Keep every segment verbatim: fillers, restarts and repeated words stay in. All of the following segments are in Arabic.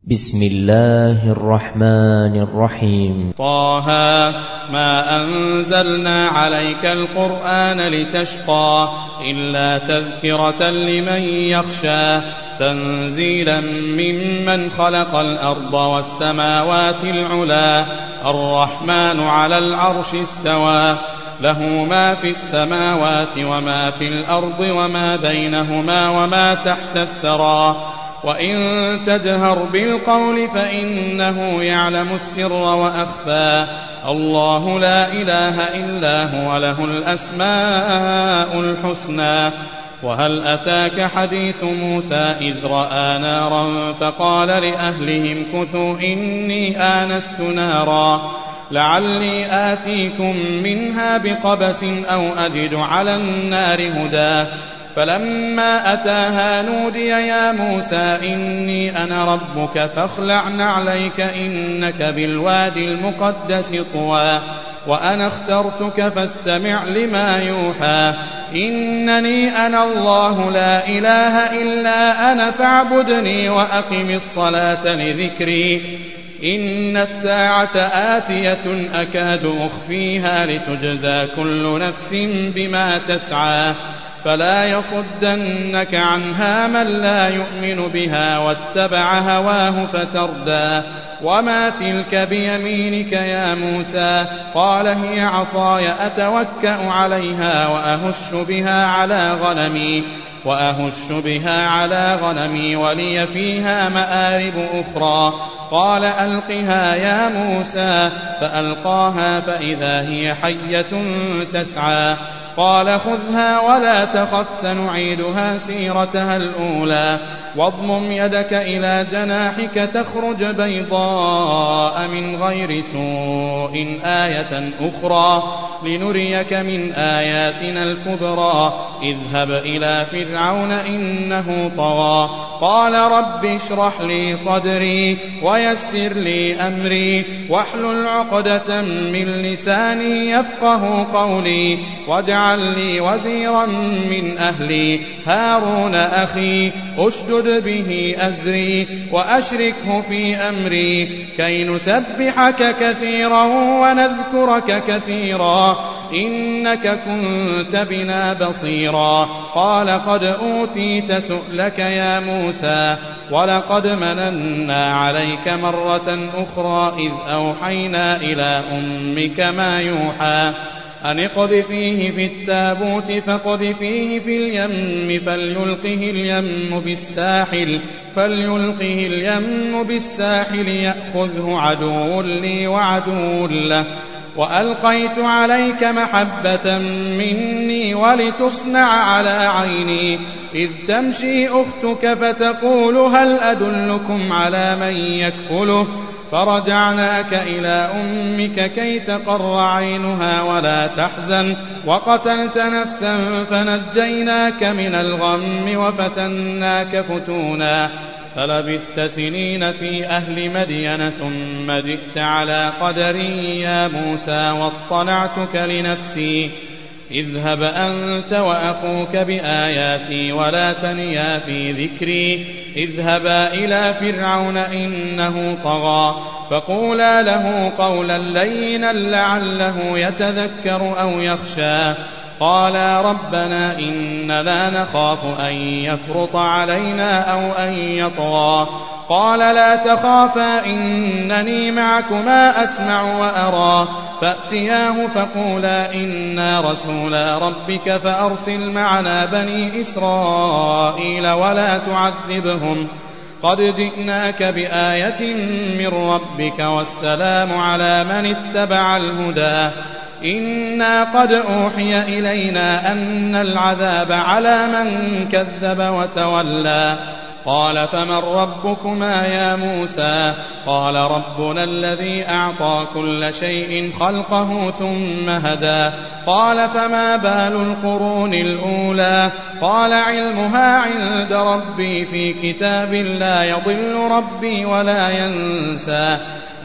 بسم الله الرحمن الرحيم. طه ما أنزلنا عليك القرآن لتشقى إلا تذكرة لمن يخشى تنزيلا ممن خلق الأرض والسماوات العلا الرحمن على العرش استوى له ما في السماوات وما في الأرض وما بينهما وما تحت الثرى وإن تجهر بالقول فإنه يعلم السر وأخفى الله لا إله إلا هو له الأسماء الحسنى. وهل أتاك حديث موسى إذ رأى نارا فقال لأهلهم كثوا إني آنست نارا لعلي آتيكم منها بقبس أو أجد على النار هدى فلما أتاها نودي يا موسى إني أنا ربك فاخلع نعليك إنك بالوادي المقدس طوى وأنا اخترتك فاستمع لما يوحى إنني أنا الله لا إله إلا أنا فاعبدني وأقم الصلاة لذكري إن الساعة آتية أكاد أخفيها لتجزى كل نفس بما تسعى فلا يصدنك عنها من لا يؤمن بها واتبع هواه فتردى وما تلك بيمينك يا موسى قال هي عصاي أتوكأ عليها وأهش بها على غنمي وأهش بها على غنمي ولي فيها مآرب أخرى قال ألقها يا موسى فألقاها فإذا هي حية تسعى قال خذها ولا تخف سنعيدها سيرتها الأولى واضمم يدك إلى جناحك تخرج بيضاء من غير سوء آية أخرى لنريك من آياتنا الكبرى اذهب إلى فرعون إنه طغى قال رب اشرح لي صدري ويسر لي أمري واحلل عقدة من لساني يفقه قولي واجعل لي وزيرا من أهلي هارون أخي أشدد به أزري وأشركه في أمري كي نسبحك كثيرا ونذكرك كثيرا إنك كنت بنا بصيرا قال قد أوتيت سؤلك يا موسى ولقد مننا عليك مرة أخرى إذ أوحينا إلى أمك ما يوحى أن اقذفيه في التابوت فاقذفيه في اليم فليلقه اليم بالساحل فليلقه اليم بالساحل يأخذه عدو لي وعدو له وألقيت عليك محبة مني ولتصنع على عيني إذ تمشي أختك فتقول هل أدلكم على من يكفله فرجعناك إلى أمك كي تقر عينها ولا تحزن وقتلت نفسا فنجيناك من الغم وفتناك فتونا فلبثت سنين في أهل مدين ثم جئت على قدري يا موسى واصطنعتك لنفسي اذهب أنت وأخوك بآياتي ولا تنيا في ذكري اذهبا إلى فرعون إنه طغى فقولا له قولا لينا لعله يتذكر أو يخشى قالا ربنا إننا نخاف أن يفرط علينا أو أن يطغى قال لا تخافا إنني معكما أسمع وأرى فأتياه فقولا إنا رسولا ربك فأرسل معنا بني إسرائيل ولا تعذبهم قد جئناك بآية من ربك والسلام على من اتبع الهدى إنا قد أوحي إلينا أن العذاب على من كذب وتولى قال فمن ربكما يا موسى قال ربنا الذي أعطى كل شيء خلقه ثم هدى قال فما بال القرون الأولى قال علمها عند ربي في كتاب لا يضل ربي ولا ينسى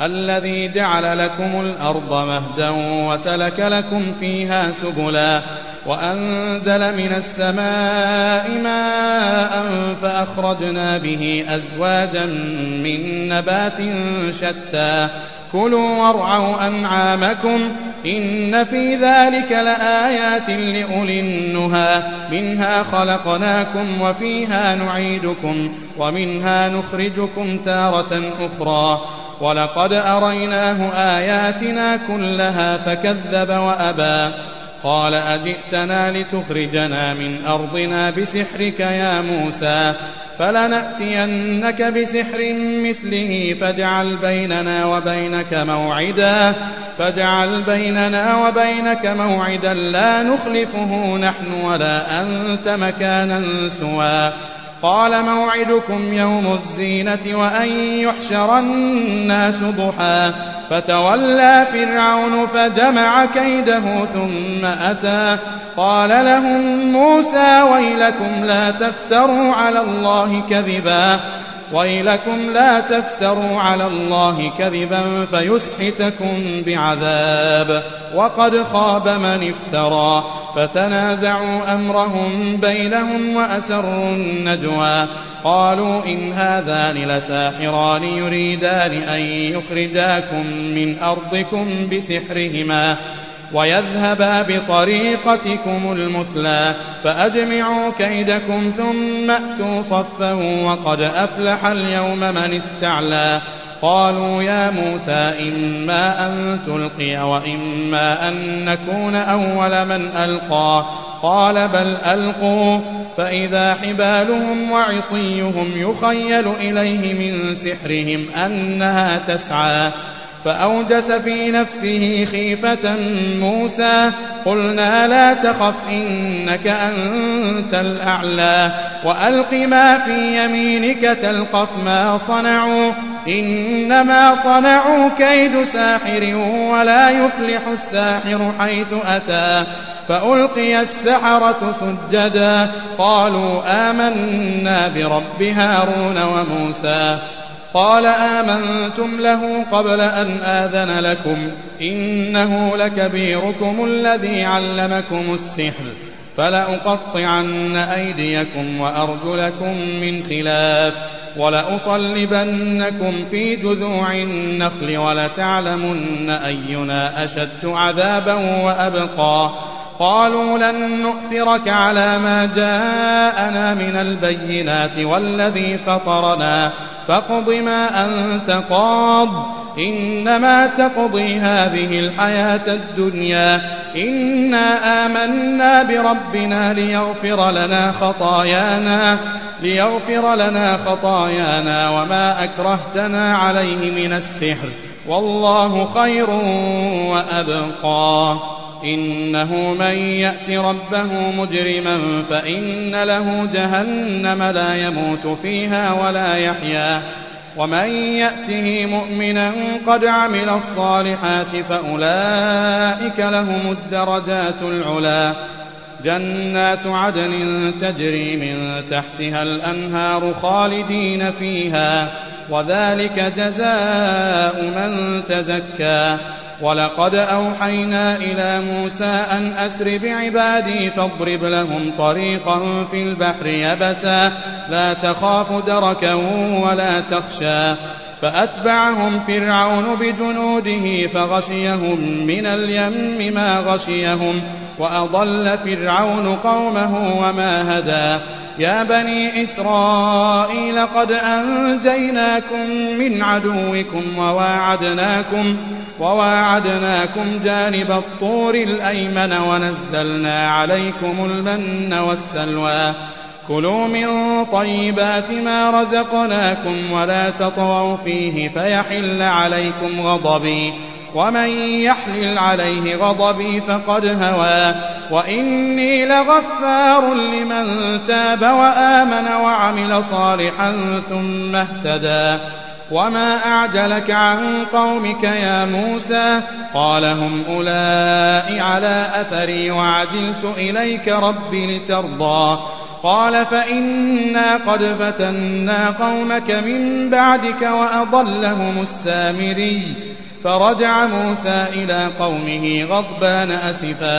الذي جعل لكم الأرض مهدا وسلك لكم فيها سبلا وأنزل من السماء ماء فأخرجنا به أزواجا من نبات شتى كلوا وارعوا أنعامكم إن في ذلك لآيات لأولي النهى منها خلقناكم وفيها نعيدكم ومنها نخرجكم تارة أخرى ولقد أريناه آياتنا كلها فكذب وأبى قال أجئتنا لتخرجنا من أرضنا بسحرك يا موسى فلنأتينك بسحر مثله فاجعل بيننا وبينك موعدا فاجعل بيننا وبينك موعدا لا نخلفه نحن ولا أنت مكانا سوى قال موعدكم يوم الزينة وأن يحشر الناس ضحى فتولى فرعون فجمع كيده ثم أتى قال لهم موسى ويلكم لا تفتروا على الله كذبا ويلكم لا تفتروا على الله كذبا فيسحتكم بعذاب وقد خاب من افترى فتنازعوا أمرهم بينهم وأسروا النجوى قالوا إن هذان لساحران يريدان أن يخرجاكم من أرضكم بسحرهما ويذهبا بطريقتكم المثلى فأجمعوا كيدكم ثم أتوا صفا وقد أفلح اليوم من استعلى قالوا يا موسى إما أن تلقي وإما أن نكون أول من ألقى قال بل ألقوا فإذا حبالهم وعصيهم يخيل إليه من سحرهم أنها تسعى فأوجس في نفسه خيفة موسى قلنا لا تخف إنك أنت الأعلى وألق ما في يمينك تلقف ما صنعوا إنما صنعوا كيد ساحر ولا يفلح الساحر حيث أتى فألقي السحرة سجدا قالوا آمنا برب هارون وموسى قال آمنتم له قبل أن آذن لكم إنه لكبيركم الذي علمكم السحر فلأقطعن أيديكم وأرجلكم من خلاف ولأصلبنكم في جذوع النخل ولتعلمن أينا أشد عذابا وأبقى قالوا لن نؤثرك على ما جاءنا من البينات والذي فطرنا فاقض ما أنت قاض إنما تقضي هذه الحياة الدنيا إنا آمنا بربنا ليغفر لنا خطايانا ليغفر لنا خطايانا وما أكرهتنا عليه من السحر والله خير وأبقى إنه من يأت ربه مجرما فإن له جهنم لا يموت فيها ولا يحيا ومن يأته مؤمنا قد عمل الصالحات فأولئك لهم الدرجات العلا جنات عدن تجري من تحتها الأنهار خالدين فيها وذلك جزاء من تزكى ولقد أوحينا إلى موسى أن أسر بعبادي فاضرب لهم طريقا في البحر يبسا لا تخاف دركا ولا تخشى فأتبعهم فرعون بجنوده فغشيهم من اليم ما غشيهم وأضل فرعون قومه وما هدى يا بني إسرائيل قد أنجيناكم من عدوكم وواعدناكم وواعدناكم جانب الطور الأيمن ونزلنا عليكم المن والسلوى كلوا من طيبات ما رزقناكم ولا تطغوا فيه فيحل عليكم غضبي ومن يحلل عليه غضبي فقد هوى وإني لغفار لمن تاب وآمن وعمل صالحا ثم اهتدى وما أعجلك عن قومك يا موسى قال هم أولئك على أثري وعجلت إليك ربي لترضى قال فإنا قد فتنا قومك من بعدك وأضلهم السامري فرجع موسى إلى قومه غضبان أسفا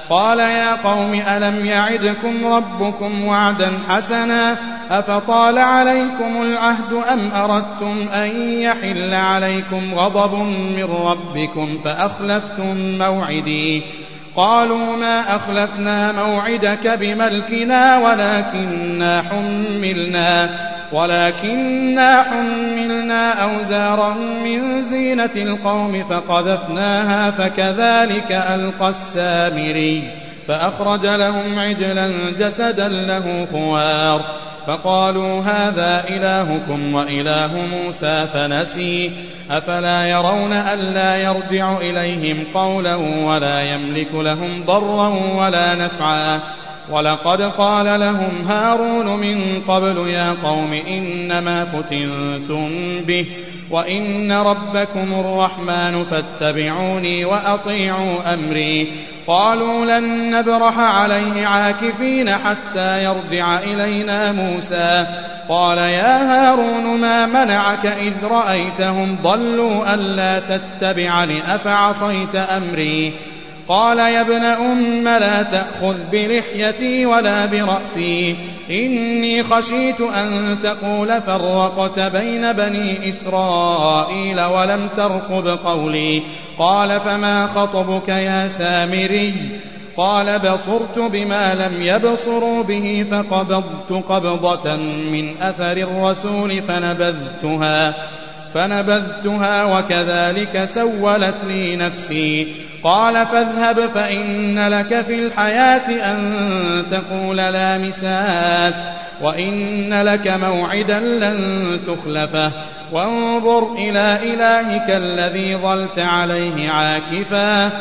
قال يا قوم ألم يعدكم ربكم وعدا حسنا أفطال عليكم العهد أم أردتم أن يحل عليكم غضب من ربكم فأخلفتم موعدي قالوا ما أخلفنا موعدك بملكنا ولكننا حملنا ولكننا حملنا أوزارا من زينة القوم فقذفناها فكذلك ألقى السامري فأخرج لهم عجلا جسدا له خوار فقالوا هذا إلهكم وإله موسى فنسي أفلا يرون ألا يرجع إليهم قولا ولا يملك لهم ضرا ولا نفعا ولقد قال لهم هارون من قبل يا قوم إنما فتنتم به وإن ربكم الرحمن فاتبعوني وأطيعوا أمري قالوا لن نبرح عليه عاكفين حتى يرجع إلينا موسى قال يا هارون ما منعك إذ رأيتهم ضلوا ألا تتبعني أفعصيت أمري قال يا ابن أم لا تأخذ بلحيتي ولا برأسي إني خشيت أن تقول فرقت بين بني إسرائيل ولم ترقب قولي قال فما خطبك يا سامري قال بصرت بما لم يبصروا به فقبضت قبضة من أثر الرسول فنبذتها فنبذتها وكذلك سولت لي نفسي قال فاذهب فإن لك في الحياة أن تقول لا مساس وإن لك موعدا لن تخلفه وانظر إلى إلهك الذي ظلت عليه عاكفا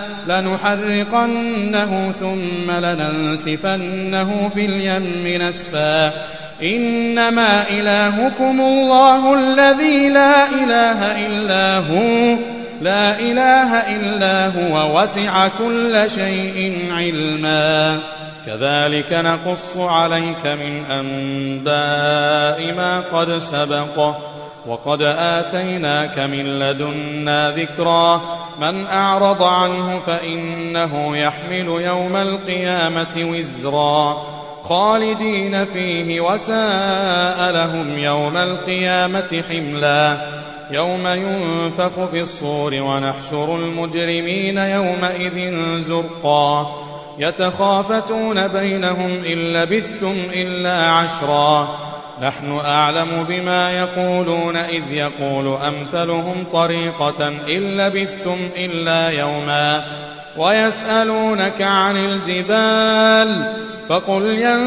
لنحرقنه ثم لننسفنه في اليم نسفا إنما إلهكم الله الذي لا إله إلا هو لا إله إلا هو وسع كل شيء علما كذلك نقص عليك من أنباء ما قد سبق وقد آتيناك من لدنا ذكرا من أعرض عنه فإنه يحمل يوم القيامة وزرا خالدين فيه وساء لهم يوم القيامة حملا يوم ينفخ في الصور ونحشر المجرمين يومئذ زرقا يتخافتون بينهم إن لبثتم إلا عشرا نحن أعلم بما يقولون إذ يقول أمثلهم طريقة إن لبثتم إلا يوما ويسألونك عن الجبال فقل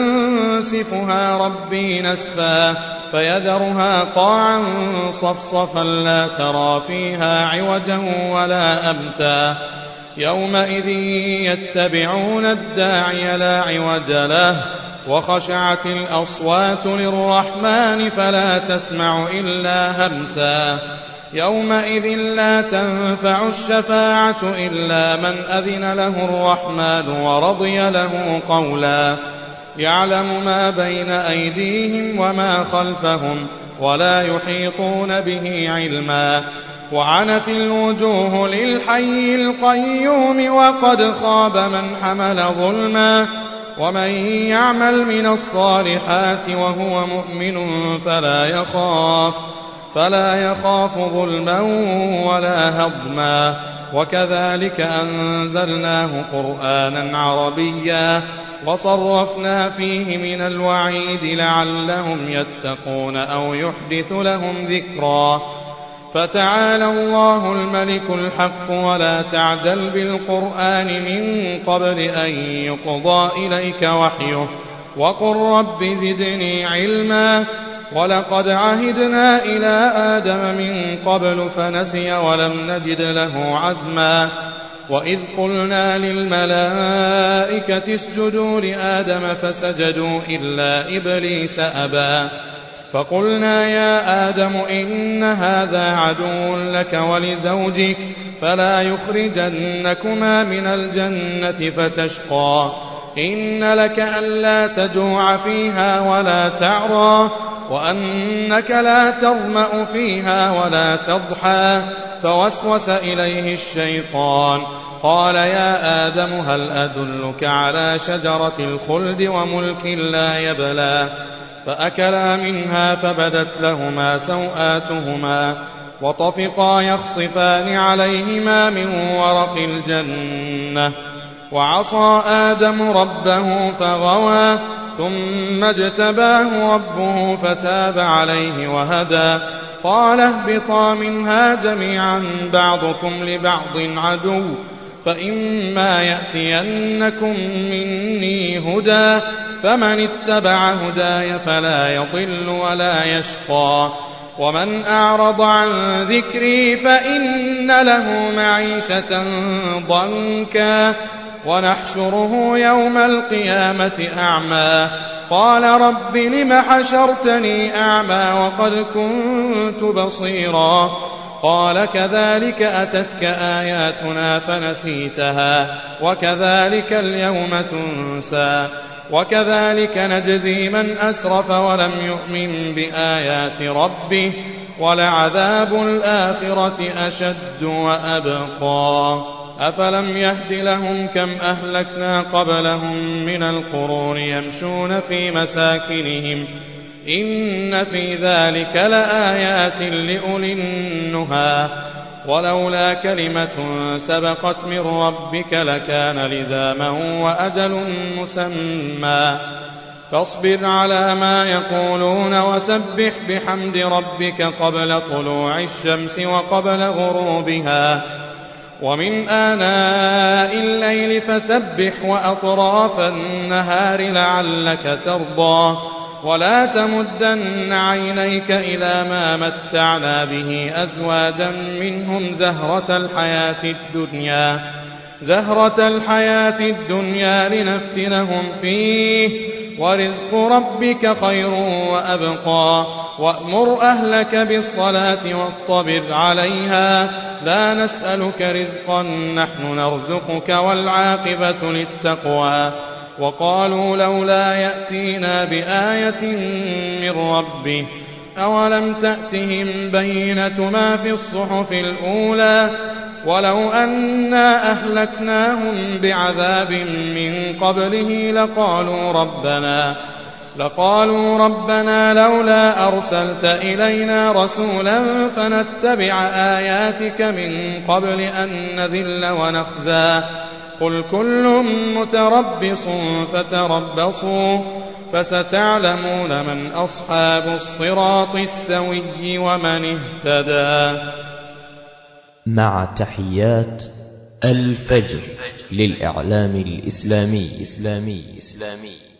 ينسفها ربي نسفا فيذرها قاعا صفصفا لا ترى فيها عوجا ولا أمتا يومئذ يتبعون الداعي لا عوج له وخشعت الأصوات للرحمن فلا تسمع إلا همسا يومئذ لا تنفع الشفاعة إلا من أذن له الرحمن ورضي له قولا يعلم ما بين أيديهم وما خلفهم ولا يحيطون به علما وعنت الوجوه للحي القيوم وقد خاب من حمل ظلما ومن يعمل من الصالحات وهو مؤمن فلا يخاف فلا يخاف ظلما ولا هضما وكذلك أنزلناه قرآنا عربيا وصرفنا فيه من الوعيد لعلهم يتقون أو يحدث لهم ذكرا فتعالى الله الملك الحق ولا تعجل بالقرآن من قبل أن يقضى إليك وحيه وقل رب زدني علما ولقد عهدنا إلى آدم من قبل فنسي ولم نجد له عزما وإذ قلنا للملائكة اسجدوا لآدم فسجدوا إلا إبليس أبى فقلنا يا آدم إن هذا عدو لك ولزوجك فلا يخرجنكما من الجنة فتشقى إن لك ألا تجوع فيها ولا تعرى وأنك لا تظمأ فيها ولا تضحى. فوسوس إليه الشيطان قال يا آدم هل أدلك على شجرة الخلد وملك لا يبلى. فأكلا منها فبدت لهما سوآتهما وطفقا يخصفان عليهما من ورق الجنة. وعصى آدم ربه فغوى ثم اجتباه ربه فتاب عليه وهدى. قال اهبطا منها جميعا بعضكم لبعض عدو فإما يأتينكم مني هدى فمن اتبع هداي فلا يضل ولا يشقى ومن أعرض عن ذكري فإن له معيشة ضنكا ونحشره يوم القيامة أعمى. قال رب لم حشرتني أعمى وقد كنت بصيرا. قال كذلك أتتك آياتنا فنسيتها وكذلك اليوم تنسى وكذلك نجزي من أسرف ولم يؤمن بآيات ربه ولعذاب الآخرة أشد وأبقى. أفلم يهد لهم كم أهلكنا قبلهم من القرون يمشون في مساكنهم إن في ذلك لآيات لأولي النهى. ولولا كلمة سبقت من ربك لكان لزاما وأجل مسمى. فاصبر على ما يقولون وسبح بحمد ربك قبل طلوع الشمس وقبل غروبها ومن آناء الليل فسبح وأطراف النهار لعلك ترضى. ولا تمدن عينيك إلى ما متعنا به أزواجا منهم زهرة الحياة الدنيا زهرة الحياة الدنيا لنفتنهم فيه ورزق ربك خير وأبقى. وأمر أهلك بالصلاة واصطبر عليها لا نسألك رزقا نحن نرزقك والعاقبة للتقوى. وقالوا لولا يأتينا بآية من ربه أولم تأتهم بينة ما في الصحف الأولى ولو أنا أهلكناهم بعذاب من قبله لقالوا ربنا لقالوا ربنا لولا أرسلت إلينا رسولا فنتبع آياتك من قبل أن نذل ونخزى. قل كل متربص فتربصوا فستعلمون من أصحاب الصراط السوي ومن اهتدى. مع تحيات الفجر للإعلام الإسلامي إسلامي إسلامي